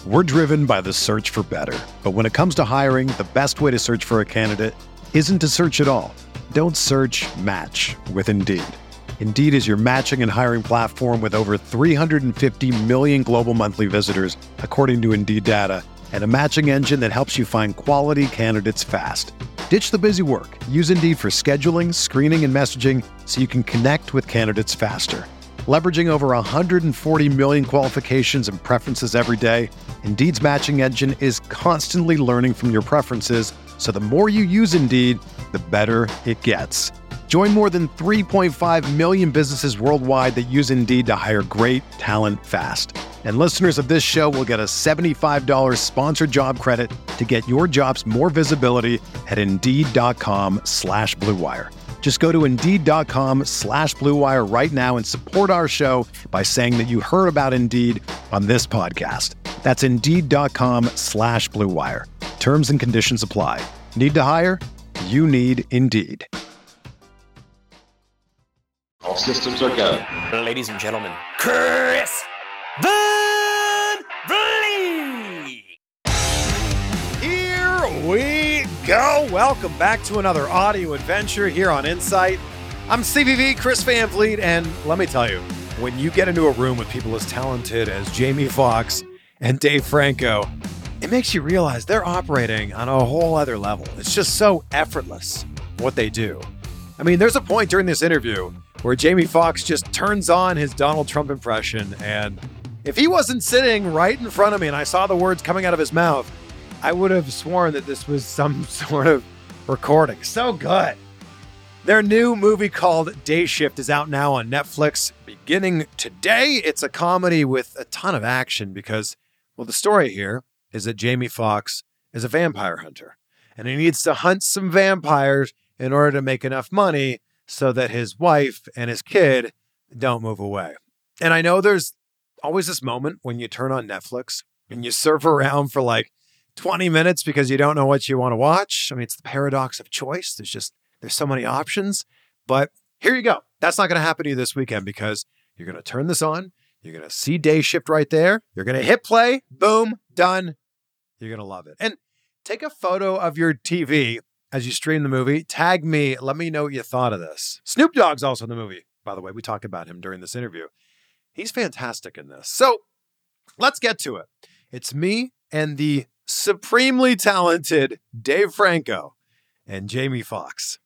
We're driven by the search for better. But when it comes to hiring, the best way to search for a candidate isn't to search at all. Don't search, match with Indeed. Indeed is your matching and hiring platform with over 350 million global monthly visitors, according to Indeed data, and a matching engine that helps you find quality candidates fast. Ditch the busy work. Use Indeed for scheduling, screening, and messaging so you can connect with candidates faster. Leveraging over 140 million qualifications and preferences every day, Indeed's matching engine is constantly learning from your preferences, so the more you use Indeed, the better it gets. Join more than 3.5 million businesses worldwide that use Indeed to hire great talent fast. And listeners of this show will get a $75 sponsored job credit to get your jobs more visibility at Indeed.com/Blue Wire. Just go to Indeed.com/Blue Wire right now and support our show by saying that you heard about Indeed on this podcast. That's Indeed.com/Blue Wire. Terms and conditions apply. Need to hire? You need Indeed. All systems are go. Ladies and gentlemen, Chris Van Vliet. Here we go. Welcome back to another audio adventure here on Insight. I'm CVV, Chris Van Vliet, and let me tell you, when you get into a room with people as talented as Jamie Foxx and Dave Franco, it makes you realize they're operating on a whole other level. It's just so effortless what they do. I mean, there's a point during this interview where Jamie Foxx just turns on his Donald Trump impression, and if he wasn't sitting right in front of me and I saw the words coming out of his mouth, I would have sworn that this was some sort of recording. So good. Their new movie called Day Shift is out now on Netflix beginning today. It's a comedy with a ton of action because, well, the story here is that Jamie Foxx is a vampire hunter, and he needs to hunt some vampires in order to make enough money so that his wife and his kid don't move away. And I know there's always this moment when you turn on Netflix and you surf around for like 20 minutes because you don't know what you want to watch. I mean, it's the paradox of choice. There's so many options. But here you go. That's not going to happen to you this weekend because you're going to turn this on. You're going to see Day Shift right there. You're going to hit play. Boom. Done. You're going to love it. And take a photo of your TV as you stream the movie. Tag me. Let me know what you thought of this. Snoop Dogg's also in the movie, by the way. We talk about him during this interview. He's fantastic in this. So let's get to it. It's me and the supremely talented Dave Franco and Jamie Foxx.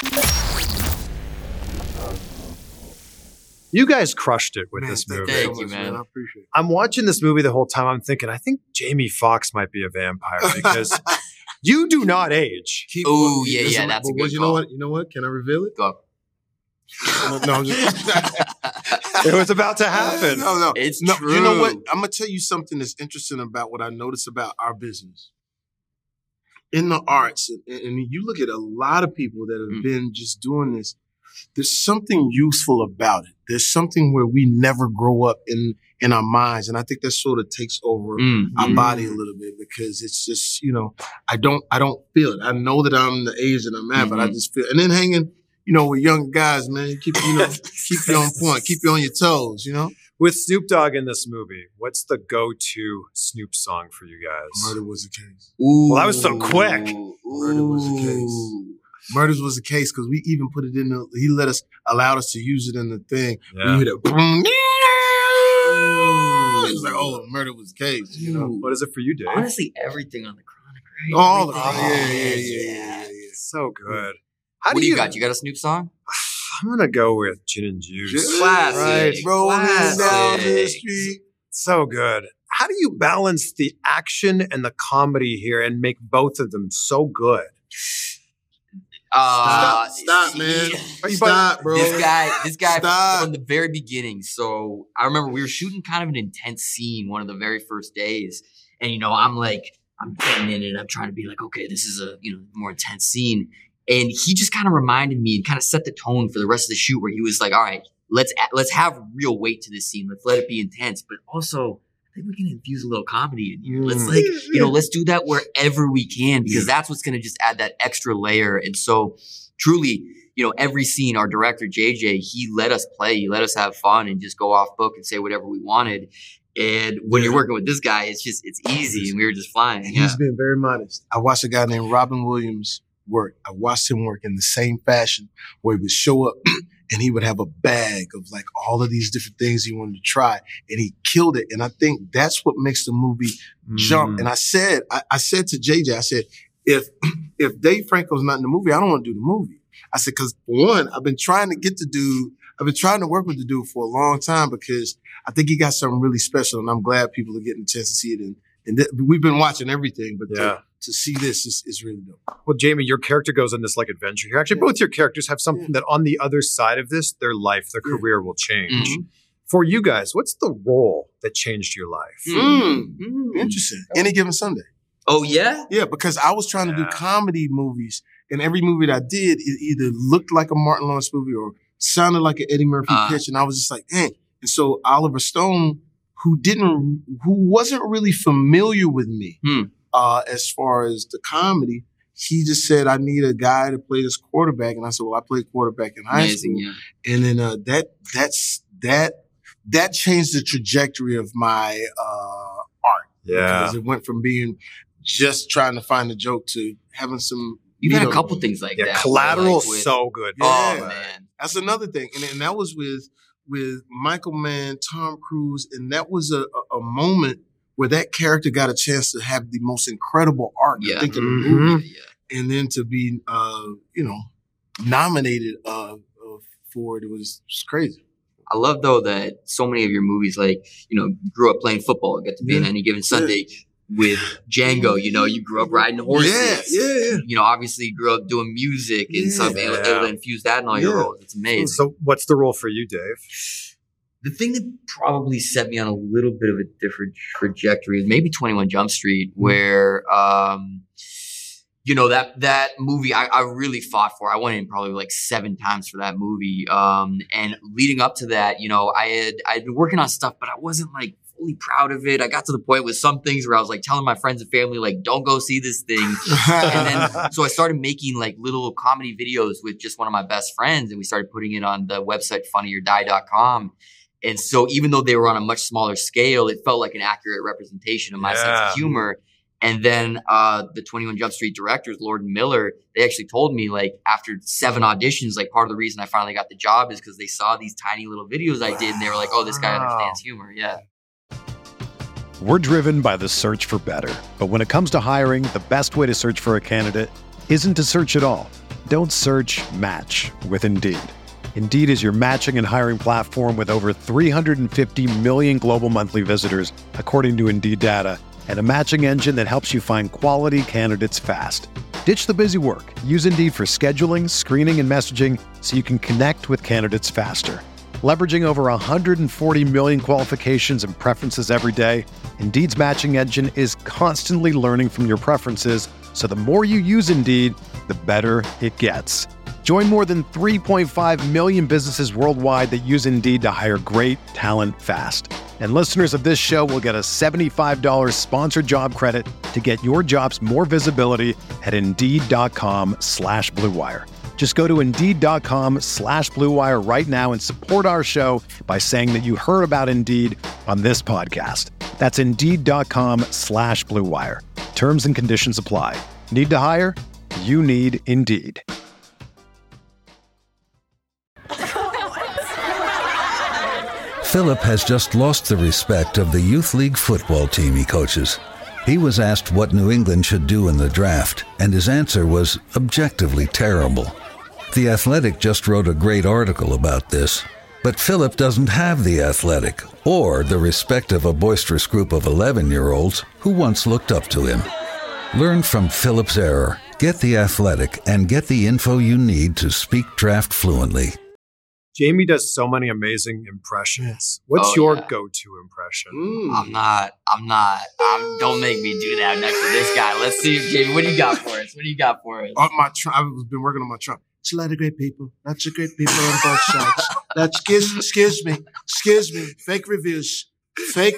You guys crushed it with this movie. Thank you, man. I appreciate it. I'm watching this movie the whole time. I'm thinking, I think Jamie Foxx might be a vampire because you do not age. Oh, yeah, that's a good call. You know what? Can I reveal it? Go. No, I'm just... It was about to happen. No. It's true. You know what? I'm going to tell you something that's interesting about what I notice about our business. In the arts, and you look at a lot of people that have been just doing this, there's something useful about it. There's something where we never grow up in our minds. And I think that sort of takes over our body a little bit because it's just, I don't feel it. I know that I'm the age that I'm at, but I just feel, and then hanging, with young guys, man, keep you on point, keep you on your toes, With Snoop Dogg in this movie, what's the go-to Snoop song for you guys? Murder Was the Case. Ooh. Well, that was so quick. Murder Was the Case. Murders Was the Case because we even put it in he allowed us to use it in the thing. Yeah. We hit it. Boom. It was like, oh, Murder Was the Case. What is it for you, Dave? Honestly, everything on the Chronic, right? Yeah. So good. What do you got? You got a Snoop song? I'm going to go with Gin and Juice. Classic. Right. Rolling down the street. So good. How do you balance the action and the comedy here and make both of them so good? Stop, man. Stop, bro. This guy Stop. from the very beginning. So I remember we were shooting kind of an intense scene one of the very first days. And, I'm getting in it. I'm trying to be like, okay, this is a, more intense scene. And he just kind of reminded me and kind of set the tone for the rest of the shoot where he was like, all right, let's have real weight to this scene. Let's let it be intense. But also, I think we can infuse a little comedy in here. Let's let's do that wherever we can because that's what's going to just add that extra layer. And so truly, every scene, our director, JJ, he let us play. He let us have fun and just go off book and say whatever we wanted. And when you're working with this guy, it's easy, and we were just flying. He's been very modest. I watched a guy named Robin Williams work. I watched him work in the same fashion where he would show up and he would have a bag of like all of these different things he wanted to try, and he killed it. And I think that's what makes the movie jump. And I said to JJ, I said, if Dave Franco's not in the movie, I don't want to do the movie. I said, because for one, I've been trying to work with the dude for a long time because I think he got something really special, and I'm glad people are getting a chance to see it. And we've been watching everything, but to see this is really dope. Well, Jamie, your character goes on this like adventure here. Actually, both your characters have something that on the other side of this, their life, their career will change. Mm-hmm. For you guys, what's the role that changed your life? Interesting. Any Given Sunday. Oh, yeah? Yeah, because I was trying to do comedy movies, and every movie that I did, it either looked like a Martin Lawrence movie or sounded like an Eddie Murphy pitch, and I was just like, eh. And so Oliver Stone, who wasn't really familiar with me as far as the comedy, he just said, I need a guy to play this quarterback. And I said, well, I played quarterback in high school. Yeah. And then that changed the trajectory of my art. Yeah. Because it went from being just trying to find a joke to having some... You've had a couple things like that. Collateral's so good. Yeah, oh, man. That's another thing. And that was with Michael Mann, Tom Cruise, and that was a moment where that character got a chance to have the most incredible arc, I think, of the movie. Yeah. And then to be, nominated for it, it was crazy. I love, though, that so many of your movies, grew up playing football, get to be in Any Given Sunday. With Django, you grew up riding horses. Yeah. Obviously you grew up doing music and stuff, able to infuse that in all your roles. It's amazing. So what's the role for you, Dave? The thing that probably set me on a little bit of a different trajectory is maybe 21 Jump Street, where, that movie I really fought for. I went in probably like 7 times for that movie. And leading up to that, I'd been working on stuff, but I wasn't like fully proud of it. I got to the point with some things where I was like telling my friends and family, like, don't go see this thing. And then, so I started making like little comedy videos with just one of my best friends, and we started putting it on the website funnyordie.com. And so even though they were on a much smaller scale, it felt like an accurate representation of my sense of humor. And then the 21 Jump Street directors, Lord and Miller, they actually told me, like, after 7 auditions, like, part of the reason I finally got the job is because they saw these tiny little videos I did, and they were like, oh, this guy understands humor. Yeah. We're driven by the search for better. But when it comes to hiring, the best way to search for a candidate isn't to search at all. Don't search, match with Indeed. Indeed is your matching and hiring platform with over 350 million global monthly visitors, according to Indeed data, and a matching engine that helps you find quality candidates fast. Ditch the busy work. Use Indeed for scheduling, screening, and messaging so you can connect with candidates faster. Leveraging over 140 million qualifications and preferences every day, Indeed's matching engine is constantly learning from your preferences, so the more you use Indeed, the better it gets. Join more than 3.5 million businesses worldwide that use Indeed to hire great talent fast. And listeners of this show will get a $75 sponsored job credit to get your jobs more visibility at Indeed.com/Blue Wire. Just go to Indeed.com/Blue Wire right now and support our show by saying that you heard about Indeed on this podcast. That's Indeed.com/Blue Wire. Terms and conditions apply. Need to hire? You need Indeed. Philip has just lost the respect of the youth league football team he coaches. He was asked what New England should do in the draft, and his answer was objectively terrible. The Athletic just wrote a great article about this, but Philip doesn't have the Athletic or the respect of a boisterous group of 11-year-olds who once looked up to him. Learn from Philip's error, get the Athletic, and get the info you need to speak draft fluently. Jamie does so many amazing impressions. What's your go-to impression? I'm not. Don't make me do that next to this guy. Let's see, Jamie, what do you got for us? I've been working on my Trump. It's a lot of great people. Lots of great people on both sides. Excuse me. Fake reviews. It's a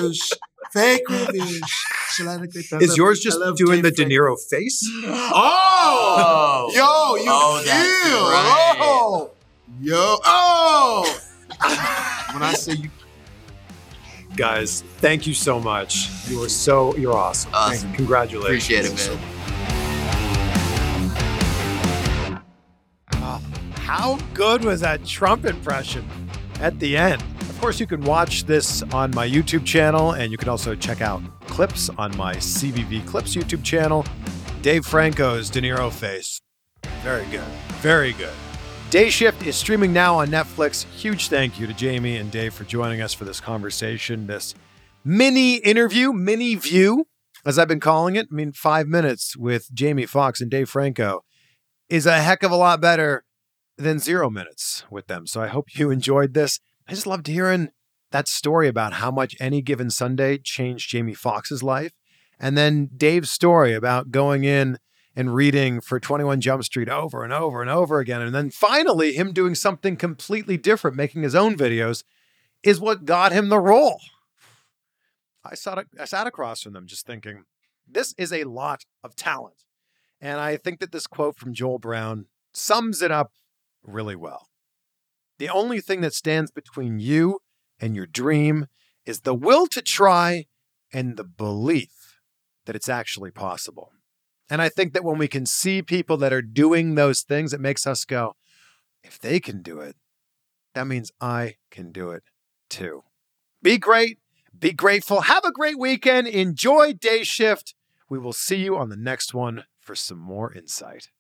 lot of great people. Is yours just doing the De Niro face? Oh! Yo, you feel. Right. Yo, oh! When I say you, Guys, thank you so much. You're awesome. Awesome. Congratulations. Appreciate it, man. How good was that Trump impression at the end? Of course, you can watch this on my YouTube channel, and you can also check out clips on my CVV Clips YouTube channel. Dave Franco's De Niro face. Very good. Very good. Day Shift is streaming now on Netflix. Huge thank you to Jamie and Dave for joining us for this conversation, this mini interview, mini view, as I've been calling it. I mean, 5 minutes with Jamie Foxx and Dave Franco is a heck of a lot better than 0 minutes with them. So I hope you enjoyed this. I just loved hearing that story about how much Any Given Sunday changed Jamie Foxx's life. And then Dave's story about going in and reading for 21 Jump Street over and over and over again. And then finally him doing something completely different, making his own videos, is what got him the role. I sat across from them just thinking, this is a lot of talent. And I think that this quote from Joel Brown sums it up really well. The only thing that stands between you and your dream is the will to try and the belief that it's actually possible. And I think that when we can see people that are doing those things, it makes us go, if they can do it, that means I can do it too. Be great. Be grateful. Have a great weekend. Enjoy Day Shift. We will see you on the next one for some more insight.